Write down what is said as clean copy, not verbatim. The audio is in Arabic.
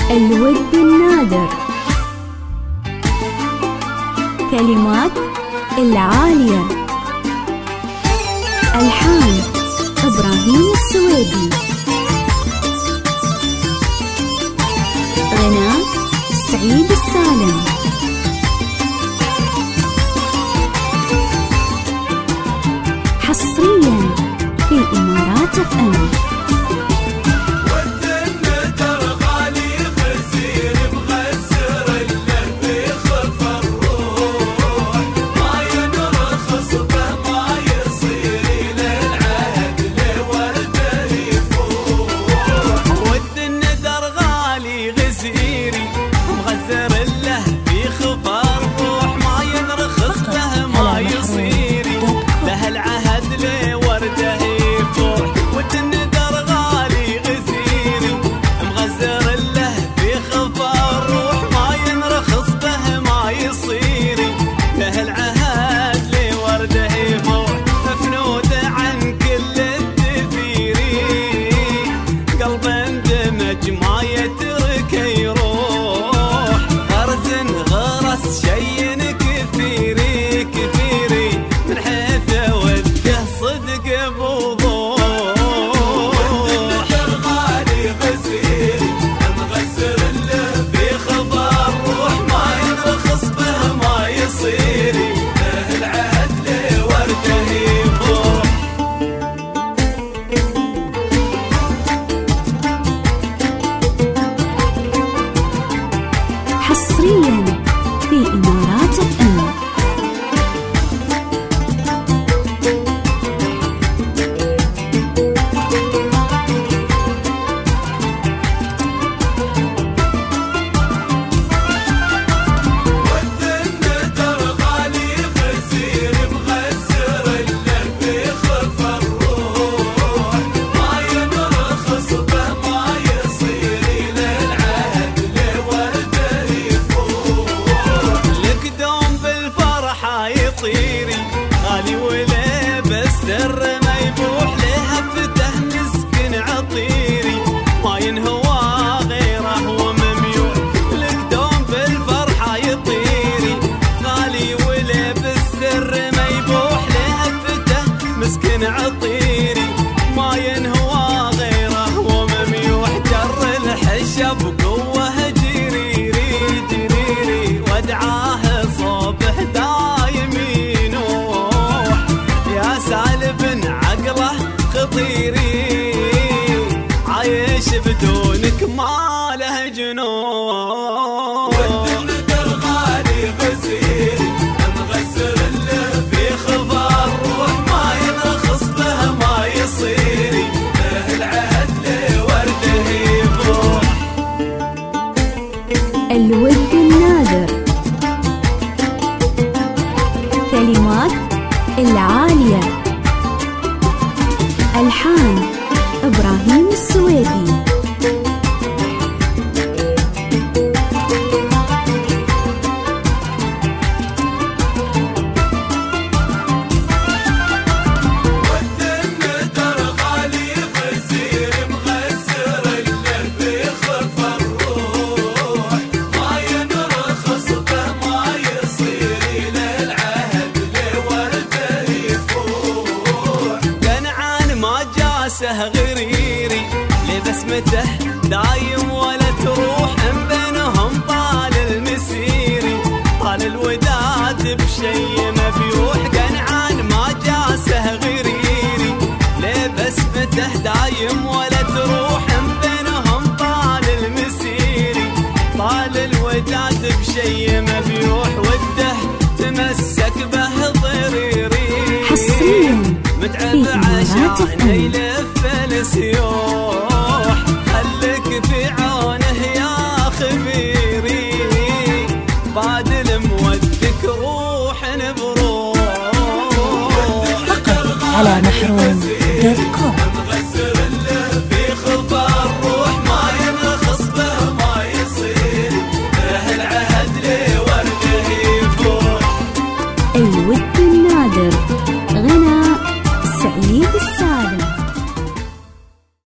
الود النادر. كلمات العالية. ألحان إبراهيم السويدي. غناء سعيد السالم. حصريا في إمارات FM. حصريا في إمارات FM. سر ما يبوح لها فتح مسكن عطيري ما ينهوى غيره ومميوح لقدوم بالفرحة يطيري غالي ولابس سر ما يبوح لها فتح مسكن عطيري ما ينهوى غيره ومميوح جر الحشة بقوة جريري جريري وادعاه صبح دايم ينوح يا سالب عقله خطيري عايش بدونك ما له جنون والنقر غالي غزير مغسر له في خبر روح ما ينرخص به ما يصيري له العهد له ورده يفوح. الود النادر. كلمات العالية. ألحان إبراهيم السويدي. غريري لبسمته دايم ولا تروح من بينهم طال المسيري طال الوداد بشي مبيوح قنعان ما جاسه غريري لبسمته دايم ولا تروح من بينهم طال المسيري طال الوداد بشي مبيوح وده تمسك به ضريري حصريا متعب عشان يلف السيوح خلك في عونه يا خبيري بعد المودك روح نبروح فقط على محروم.com.